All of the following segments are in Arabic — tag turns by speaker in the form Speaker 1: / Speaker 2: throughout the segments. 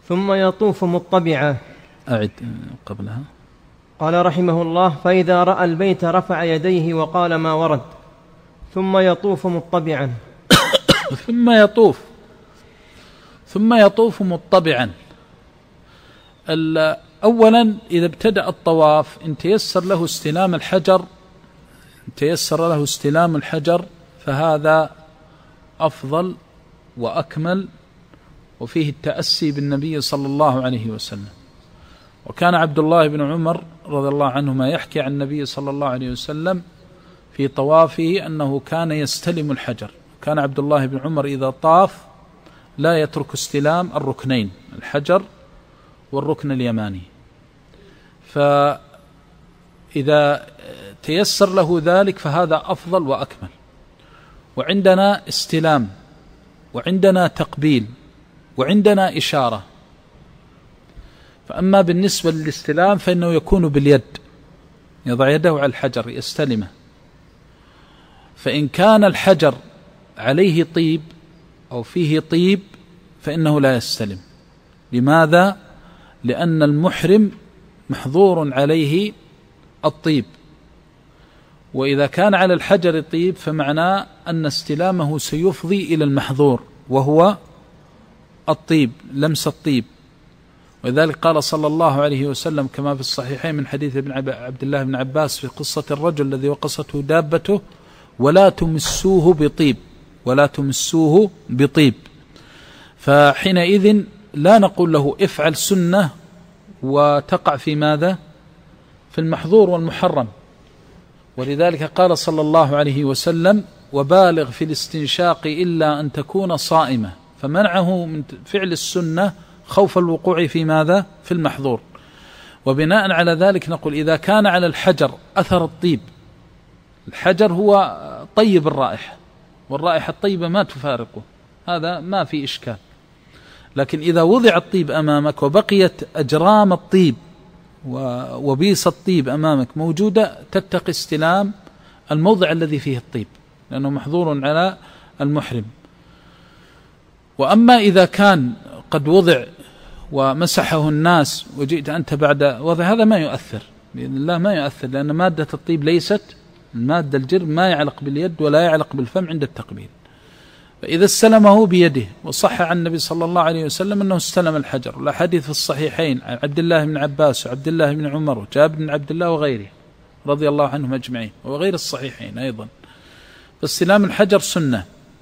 Speaker 1: ثم يطوف مطبعا.
Speaker 2: أعد قبلها.
Speaker 1: قال رحمه الله: فإذا رأى البيت رفع يديه وقال ما ورد، ثم يطوف مطبعا.
Speaker 2: ثم يطوف مطبعا. أولا إذا ابتدأ الطواف إن تيسر له استلام الحجر فهذا أفضل وأكمل، وفيه التأسي بالنبي صلى الله عليه وسلم. وكان عبد الله بن عمر رضي الله عنهما يحكي عن النبي صلى الله عليه وسلم في طوافه أنه كان يستلم الحجر. كان عبد الله بن عمر إذا طاف لا يترك استلام الركنين، الحجر والركن اليماني، فإذا تيسر له ذلك فهذا أفضل وأكمل. وعندنا استلام، وعندنا تقبيل، وعندنا إشارة. فأما بالنسبة للاستلام فإنه يكون باليد، يضع يده على الحجر يستلمه. فإن كان الحجر عليه طيب أو فيه طيب فإنه لا يستلم. لماذا؟ لأن المحرم محظور عليه الطيب، وإذا كان على الحجر طيب فمعناه أن استلامه سيفضي إلى المحظور وهو الطيب، لمس الطيب. ولذلك قال صلى الله عليه وسلم كما في الصحيحين من حديث عبد الله بن عباس في قصة الرجل الذي وقصته دابته: ولا تمسوه بطيب. فحينئذ لا نقول له افعل سنة وتقع في ماذا؟ في المحظور والمحرم. ولذلك قال صلى الله عليه وسلم: وبالغ في الاستنشاق إلا أن تكون صائمة، فمنعه من فعل السنة خوف الوقوع في ماذا؟ في المحظور. وبناء على ذلك نقول إذا كان على الحجر أثر الطيب، الحجر هو طيب الرائحة، والرائحة الطيبة ما تفارقه، هذا ما في إشكال. لكن إذا وضع الطيب أمامك وبقيت أجرام الطيب وبيص الطيب أمامك موجودة، تتقي استلام الموضع الذي فيه الطيب لأنه محظور على المحرم. وأما إذا كان قد وضع ومسحه الناس وجئت أنت بعد وضع، هذا ما يؤثر بإذن الله، ما يؤثر، لأن مادة الطيب ليست المادة الجرم، ما يعلق باليد ولا يعلق بالفم عند التقبيل. فإذا استلمه بيده، وصح عن النبي صلى الله عليه وسلم أنه استلم الحجر، والأحاديث في الصحيحين عن عبد الله بن عباس وعبد الله بن عمر وجابر بن عبد الله وغيره رضي الله عنهم أجمعين، وغير الصحيحين أيضا، فاستلام الحجر سنة.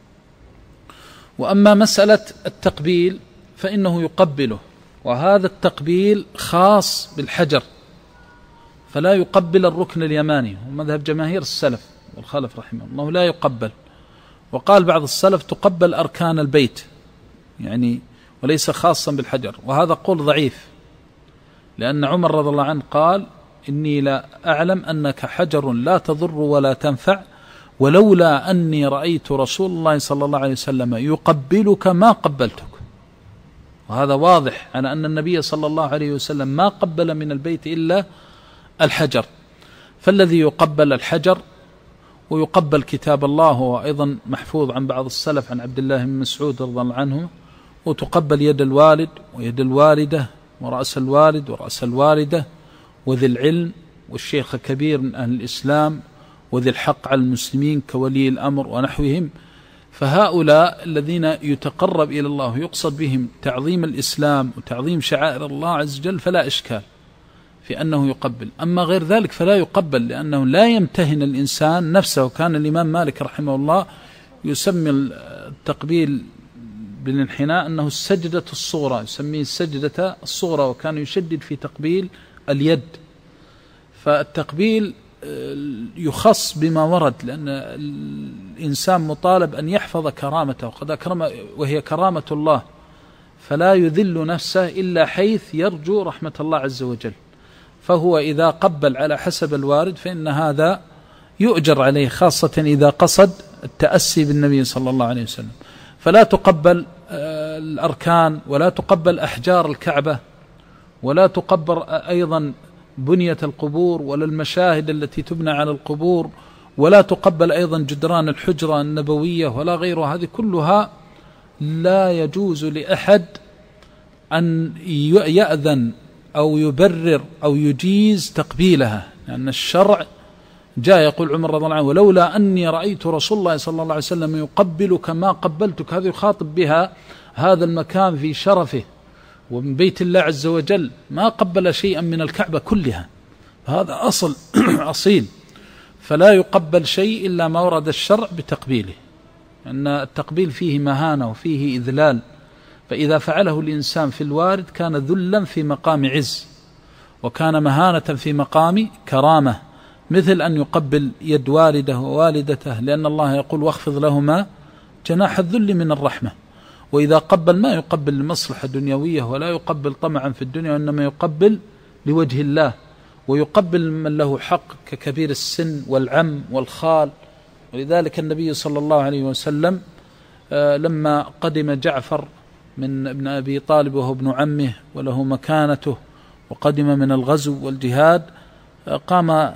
Speaker 2: وأما مسألة التقبيل فإنه يقبله، وهذا التقبيل خاص بالحجر، فلا يقبل الركن اليماني، ومذهب جماهير السلف والخلف رحمه الله لا يقبل. وقال بعض السلف تقبل أركان البيت يعني، وليس خاصا بالحجر، وهذا قول ضعيف، لأن عمر رضي الله عنه قال: إني لا أعلم أنك حجر لا تضر ولا تنفع، ولولا أني رأيت رسول الله صلى الله عليه وسلم يقبلك ما قبلتك. وهذا واضح على أن النبي صلى الله عليه وسلم ما قبل من البيت إلا الحجر. فالذي يقبل الحجر ويقبل كتاب الله، هو أيضا محفوظ عن بعض السلف عن عبد الله بن مسعود رضي الله عنه، وتقبل يد الوالد ويد الوالدة ورأس الوالد ورأس الوالدة وذي العلم والشيخ الكبير من أهل الإسلام وذي الحق على المسلمين كولي الأمر ونحوهم. فهؤلاء الذين يتقرب إلى الله يقصد بهم تعظيم الإسلام وتعظيم شعائر الله عز وجل فلا إشكال في أنه يقبل. أما غير ذلك فلا يقبل، لأنه لا يمتهن الإنسان نفسه. كان الإمام مالك رحمه الله يسمي التقبيل بالانحناء أنه السجدة الصغرى، يسميه السجدة الصغرى، وكان يشدد في تقبيل اليد. فالتقبيل يخص بما ورد، لأن الإنسان مطالب أن يحفظ كرامته، وقد أكرم وهي كرامة الله، فلا يذل نفسه إلا حيث يرجو رحمة الله عز وجل. فهو إذا قبل على حسب الوارد فإن هذا يؤجر عليه، خاصة إذا قصد التأسي بالنبي صلى الله عليه وسلم. فلا تقبل الأركان، ولا تقبل أحجار الكعبة، ولا تقبل أيضا بنية القبور، ولا المشاهد التي تبنى على القبور، ولا تقبل أيضا جدران الحجرة النبوية ولا غيرها. هذه كلها لا يجوز لأحد أن يأذن أو يبرر أو يجيز تقبيلها، لأن الشرع جاء يقول عمر رضي الله عنه: ولولا أني رأيت رسول الله صلى الله عليه وسلم يقبلك ما قبلتك. هذا يخاطب بها هذا المكان في شرفه ومن بيت الله عز وجل، ما قبل شيئا من الكعبة كلها، هذا أصل أصيل، فلا يقبل شيء إلا ما ورد الشرع بتقبيله، أن التقبيل فيه مهانة وفيه إذلال، فإذا فعله الإنسان في الوارد كان ذلا في مقام عز، وكان مهانة في مقام كرامة، مثل أن يقبل يد والده ووالدته، لأن الله يقول: واخفض لهما جناح الذل من الرحمة. وإذا قبل ما يقبل لمصلحة دنيوية ولا يقبل طمعا في الدنيا، وإنما يقبل لوجه الله، ويقبل من له حق ككبير السن والعم والخال. ولذلك النبي صلى الله عليه وسلم لما قدم جعفر من ابن أبي طالب وهو ابن عمه وله مكانته، وقدم من الغزو والجهاد، قام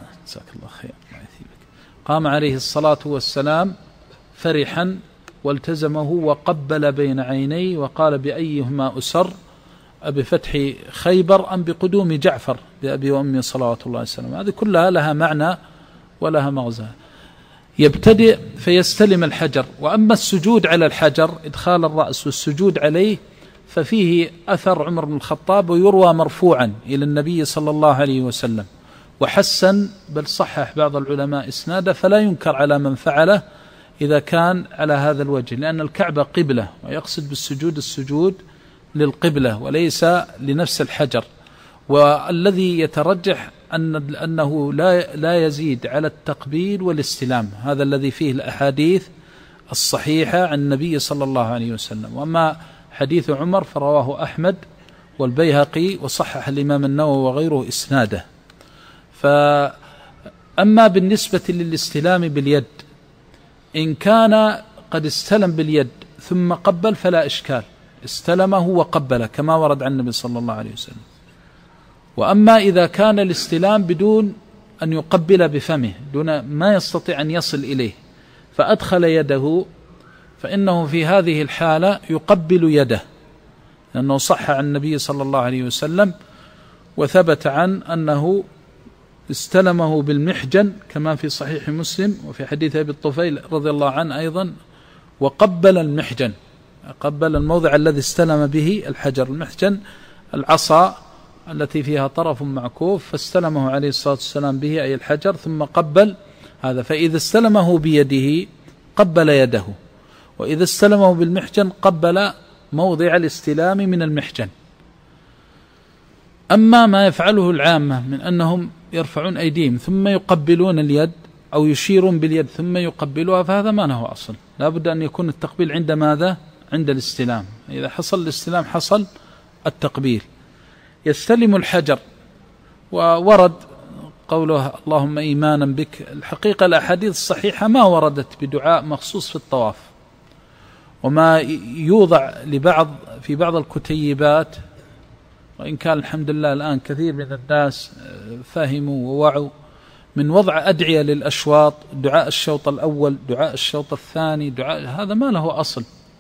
Speaker 2: عليه الصلاة والسلام فرحا والتزمه وقبل بين عينيه وقال: بأيهما أسر، بفتح خيبر أم بقدوم جعفر بأبي وأمي صلوات الله وسلم. هذه كلها لها معنى ولها مغزى. يبتدئ فيستلم الحجر. وأما السجود على الحجر، إدخال الرأس والسجود عليه، ففيه أثر عمر بن الخطاب ويروى مرفوعا إلى النبي صلى الله عليه وسلم، وحسن بل صحح بعض العلماء إسناده، فلا ينكر على من فعله إذا كان على هذا الوجه، لأن الكعبة قبلة، ويقصد بالسجود السجود للقبلة وليس لنفس الحجر. والذي يترجح أنه لا يزيد على التقبيل والاستلام، هذا الذي فيه الأحاديث الصحيحة عن النبي صلى الله عليه وسلم. وأما حديث عمر فرواه أحمد والبيهقي وصحح الإمام النووي وغيره إسناده. فأما بالنسبة للاستلام باليد، إن كان قد استلم باليد ثم قبل فلا إشكال، استلمه وقبله كما ورد عن النبي صلى الله عليه وسلم. وأما إذا كان الاستلام بدون أن يقبل بفمه، دون ما يستطيع أن يصل إليه، فأدخل يده، فإنه في هذه الحالة يقبل يده، لأنه صح عن النبي صلى الله عليه وسلم وثبت عن أنه استلمه بالمحجن كما في صحيح مسلم، وفي حديث أبي الطفيل رضي الله عنه أيضا، وقبل المحجن، قبل الموضع الذي استلم به الحجر. المحجن العصا التي فيها طرف معكوف، فاستلمه عليه الصلاة والسلام به أي الحجر ثم قبل هذا. فإذا استلمه بيده قبل يده، وإذا استلمه بالمحجن قبل موضع الاستلام من المحجن. أما ما يفعله العامة من أنهم يرفعون أيديهم ثم يقبلون اليد أو يشيرون باليد ثم يقبلوها، فهذا ما له أصل. لا بد أن يكون التقبيل عند ماذا؟ عند الاستلام. إذا حصل الاستلام حصل التقبيل. يستلم الحجر، وورد قوله: اللهم إيمانا بك. الحقيقة الأحاديث الصحيحة ما وردت بدعاء مخصوص في الطواف، وما يوضع في بعض الكتيبات، وإن كان الحمد لله الآن كثير من الناس فهموا ووعوا، من وضع أدعية للأشواط، دعاء الشوط الأول، دعاء الشوط الثاني، هذا ما له أصل،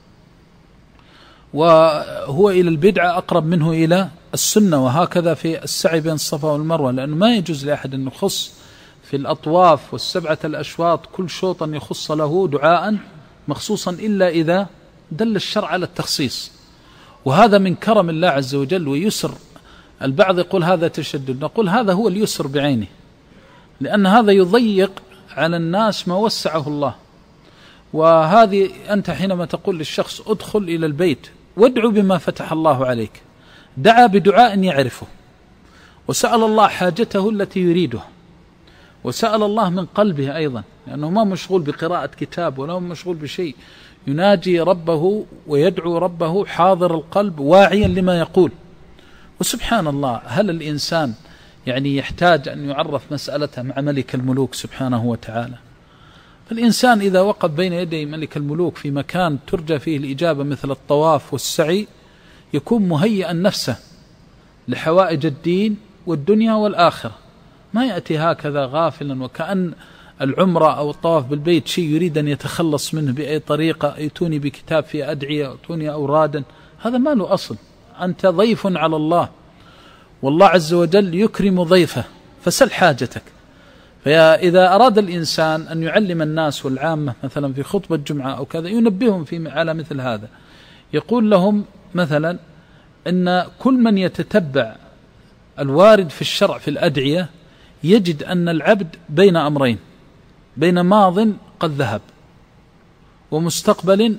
Speaker 2: وهو إلى البدعة أقرب منه إلى السنة. وهكذا في السعي بين الصفا والمروة، لأنه ما يجوز لأحد أن يخص في الأطواف والسبعة الأشواط كل شوط أن يخص له دعاء مخصوصا إلا إذا دل الشرع على التخصيص، وهذا من كرم الله عز وجل ويسر. البعض يقول هذا تشدد، نقول هذا هو اليسر بعينه، لأن هذا يضيق على الناس ما وسعه الله. وهذه أنت حينما تقول للشخص ادخل إلى البيت وادعو بما فتح الله عليك، دعا بدعاء يعرفه، وسأل الله حاجته التي يريدها، وسأل الله من قلبه أيضا، لأنه ما مشغول بقراءة كتاب ولا مشغول بشيء، يناجي ربه ويدعو ربه حاضر القلب واعيا لما يقول. وسبحان الله، هل الإنسان يحتاج أن يعرف مسألته مع ملك الملوك سبحانه وتعالى؟ فالإنسان إذا وقف بين يدي ملك الملوك في مكان ترجى فيه الإجابة مثل الطواف والسعي، يكون مهيئا نفسه لحوائج الدين والدنيا والآخرة، ما يأتي هكذا غافلا وكأن العمرة أو الطواف بالبيت شيء يريد أن يتخلص منه بأي طريقة، يتوني بكتاب فيه أدعية، يتوني أورادا، هذا ما له أصل، أنت ضيف على الله، والله عز وجل يكرم ضيفه، فسل حاجتك. فإذا أراد الإنسان أن يعلم الناس والعامة مثلا في خطبة جمعة أو كذا، ينبههم على مثل هذا، يقول لهم مثلا إن كل من يتتبع الوارد في الشرع في الأدعية يجد أن العبد بين أمرين، بين ماض قد ذهب ومستقبل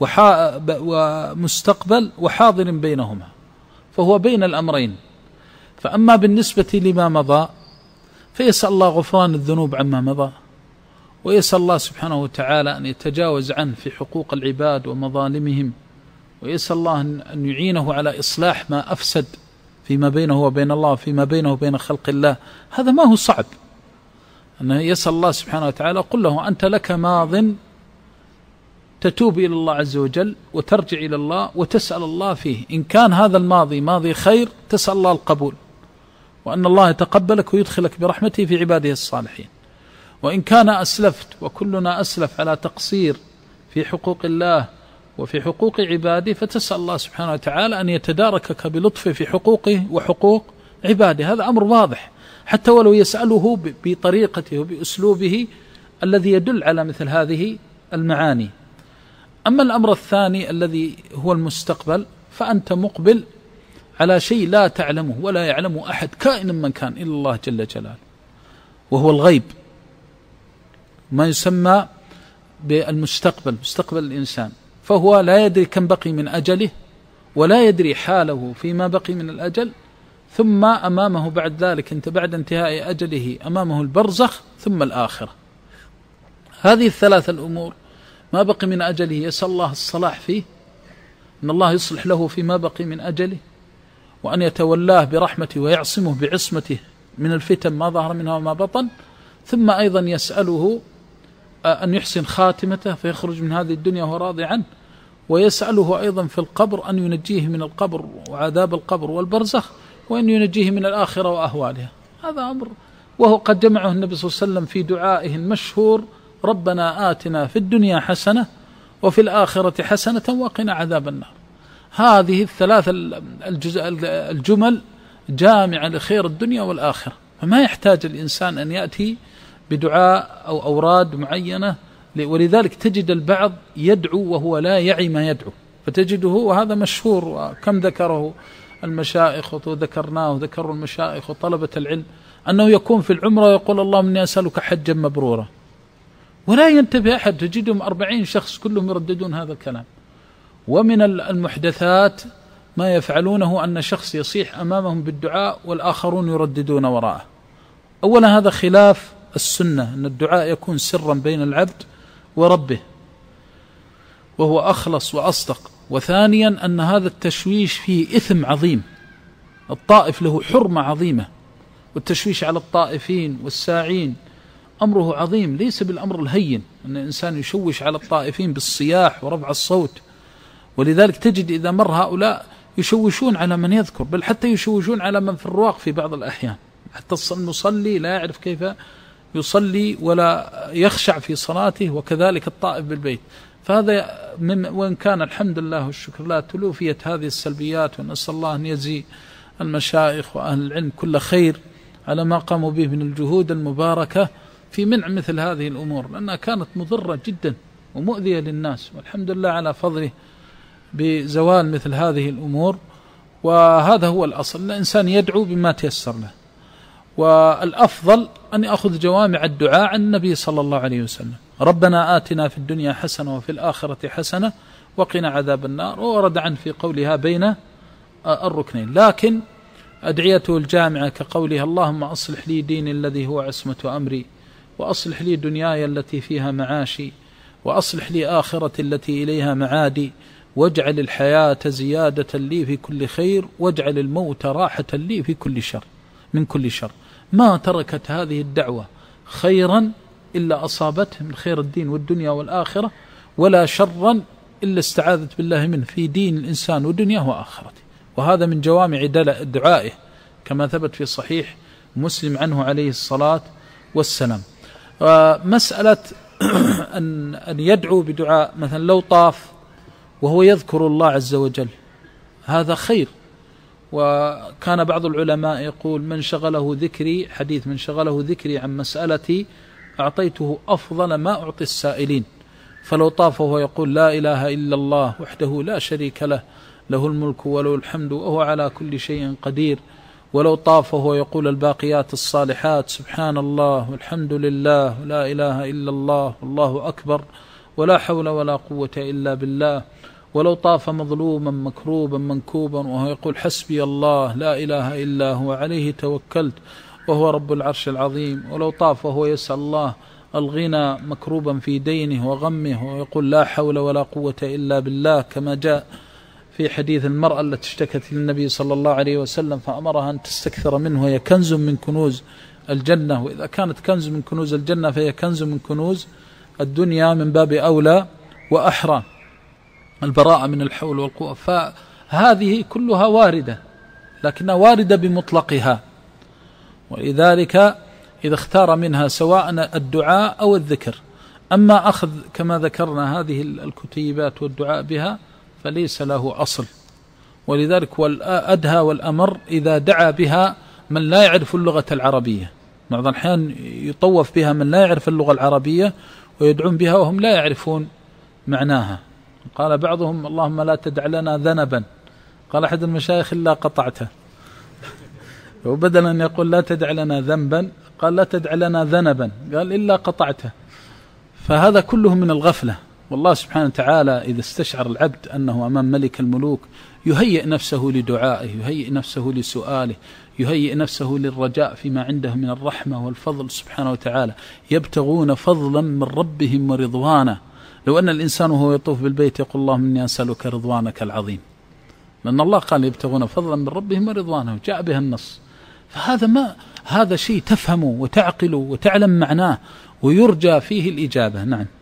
Speaker 2: وحاضر بينهما، فهو بين الأمرين. فأما بالنسبة لما مضى فيسأل الله غفران الذنوب عما مضى، ويسأل الله سبحانه وتعالى أن يتجاوز عنه في حقوق العباد ومظالمهم، ويسأل الله أن يعينه على إصلاح ما أفسد فيما بينه وبين الله وفيما بينه وبين خلق الله. هذا ما هو صعب، أنه يسأل الله سبحانه وتعالى قل له أنت لك ماض تتوب إلى الله عز وجل وترجع إلى الله وتسأل الله فيه، إن كان هذا الماضي ماضي خير تسأل الله القبول، وأن الله يتقبلك ويدخلك برحمته في عباده الصالحين. وإن كان أسلفت، وكلنا أسلف على تقصير في حقوق الله وفي حقوق عباده، فتسأل الله سبحانه وتعالى أن يتداركك بلطفه في حقوقه وحقوق عباده. هذا أمر واضح، حتى ولو يسأله بطريقته وبأسلوبه الذي يدل على مثل هذه المعاني. أما الأمر الثاني الذي هو المستقبل، فأنت مقبل على شيء لا تعلمه ولا يعلمه أحد كائن من كان إلا الله جل جلاله، وهو الغيب، ما يسمى بالمستقبل، مستقبل الإنسان. فهو لا يدري كم بقي من أجله، ولا يدري حاله فيما بقي من الأجل، ثم أمامه بعد ذلك أنت بعد انتهاء أجله أمامه البرزخ ثم الآخرة. هذه الثلاث الأمور ما بقي من أجله يسأل الله الصلاح فيه، أن الله يصلح له فيما بقي من أجله، وأن يتولاه برحمته ويعصمه بعصمته من الفتن ما ظهر منها وما بطن. ثم أيضا يسأله أن يحسن خاتمته فيخرج من هذه الدنيا وهو راضي عنه، ويسأله أيضا في القبر أن ينجيه من القبر وعذاب القبر والبرزخ، وأن ينجيه من الآخرة وأهوالها. هذا أمر، وهو قد جمعه النبي صلى الله عليه وسلم في دعائه المشهور: ربنا آتنا في الدنيا حسنة وفي الآخرة حسنة وقنا عذاب النار. هذه الثلاث الجمل جامعة لخير الدنيا والآخرة، فما يحتاج الإنسان أن يأتي بدعاء أو أوراد معينة. ولذلك تجد البعض يدعو وهو لا يعي ما يدعو، فتجده، وهذا مشهور وكم ذكره المشائخ وذكرناه وذكروا المشائخ وطلبة العلم، أنه يكون في العمرة ويقول اللهم إني أسألك حجا مبرورا، ولا ينتبه أحد، تجدهم 40 شخص كلهم يرددون هذا الكلام. ومن المحدثات ما يفعلونه أن شخص يصيح أمامهم بالدعاء والآخرون يرددون وراءه. أولا هذا خلاف السنة، أن الدعاء يكون سرا بين العبد وربه وهو أخلص وأصدق. وثانيا أن هذا التشويش فيه إثم عظيم، الطائف له حرمة عظيمة، والتشويش على الطائفين والساعين أمره عظيم، ليس بالأمر الهين أن الإنسان يشوش على الطائفين بالصياح ورفع الصوت. ولذلك تجد إذا مر هؤلاء يشوشون على من يذكر، بل حتى يشوشون على من في الرواق في بعض الأحيان، حتى المصلي لا يعرف كيف يصلي ولا يخشع في صلاته، وكذلك الطائف بالبيت. فهذا وإن كان الحمد لله والشكر لله تلوفيت هذه السلبيات، ونسأل الله أن يجزي المشايخ وأهل العلم كل خير على ما قاموا به من الجهود المباركة في منع مثل هذه الأمور، لأنها كانت مضرة جدا ومؤذية للناس، والحمد لله على فضله بزوال مثل هذه الأمور. وهذا هو الأصل، الإنسان يدعو بما تيسر له، والأفضل أن يأخذ جوامع الدعاء عن النبي صلى الله عليه وسلم: ربنا آتنا في الدنيا حسنة وفي الآخرة حسنة وقنا عذاب النار، وورد عنه في قولها بين الركنين. لكن أدعيته الجامعة كقولها: اللهم أصلح لي ديني الذي هو عصمة أمري، وأصلح لي دنياي التي فيها معاشي، وأصلح لي آخرتي التي إليها معادي، واجعل الحياة زيادة لي في كل خير، واجعل الموت راحة لي في كل شر من كل شر. ما تركت هذه الدعوة خيرا إلا أصابته من خير الدين والدنيا والآخرة، ولا شرا إلا استعاذت بالله منه في دين الإنسان ودنياه وآخرته. وهذا من جوامع دعائه كما ثبت في صحيح مسلم عنه عليه الصلاة والسلام. مسألة أن يدعو بدعاء، مثلا لو طاف وهو يذكر الله عز وجل، هذا خير، وكان بعض العلماء يقول من شغله ذكري، حديث من شغله ذكري عن مسألتي أعطيته أفضل ما أعطي السائلين. فلو طاف وهو يقول لا إله إلا الله وحده لا شريك له، له الملك وله الحمد وهو على كل شيء قدير، ولو طاف وهو يقول الباقيات الصالحات سبحان الله والحمد لله لا إله إلا الله والله أكبر ولا حول ولا قوة إلا بالله، ولو طاف مظلوما مكروبا منكوبا وهو يقول حسبي الله لا إله إلا هو عليه توكلت وهو رب العرش العظيم، ولو طاف وهو يسأل الله الغنى مكروبا في دينه وغمه ويقول لا حول ولا قوة إلا بالله، كما جاء في حديث المرأة التي اشتكت للنبي صلى الله عليه وسلم فأمرها أن تستكثر منه، وهي كنز من كنوز الجنة، وإذا كانت كنز من كنوز الجنة فهي كنز من كنوز الدنيا من باب أولى وأحرى، البراءة من الحول والقوة. فهذه كلها واردة، لكنها واردة بمطلقها، ولذلك إذا اختار منها سواء الدعاء أو الذكر. أما أخذ كما ذكرنا هذه الكتيبات والدعاء بها فليس له أصل، ولذلك والأدهى والأمر إذا دعا بها من لا يعرف اللغة العربية. بعض الأحيان يطوف بها من لا يعرف اللغة العربية ويدعون بها وهم لا يعرفون معناها. قال بعضهم اللهم لا تدع لنا ذنبا، قال أحد المشايخ إلا قطعته، وبدل أن يقول لا تدع لنا ذنبا قال لا تدع لنا ذنبا، قال إلا قطعته. فهذا كله من الغفلة. والله سبحانه وتعالى إذا استشعر العبد أنه أمام ملك الملوك يهيئ نفسه لدعائه، يهيئ نفسه لسؤاله، يهيئ نفسه للرجاء فيما عنده من الرحمة والفضل سبحانه وتعالى، يبتغون فضلا من ربهم ورضوانا. لو أن الإنسان وهو يطوف بالبيت يقول اللهم إني أسألك رضوانك العظيم، لأن الله قال يبتغون فضلا من ربهم ورضوانه، جاء بها النص. فهذا هذا شيء تفهمه وتعقله وتعلم معناه ويرجى فيه الإجابة. نعم.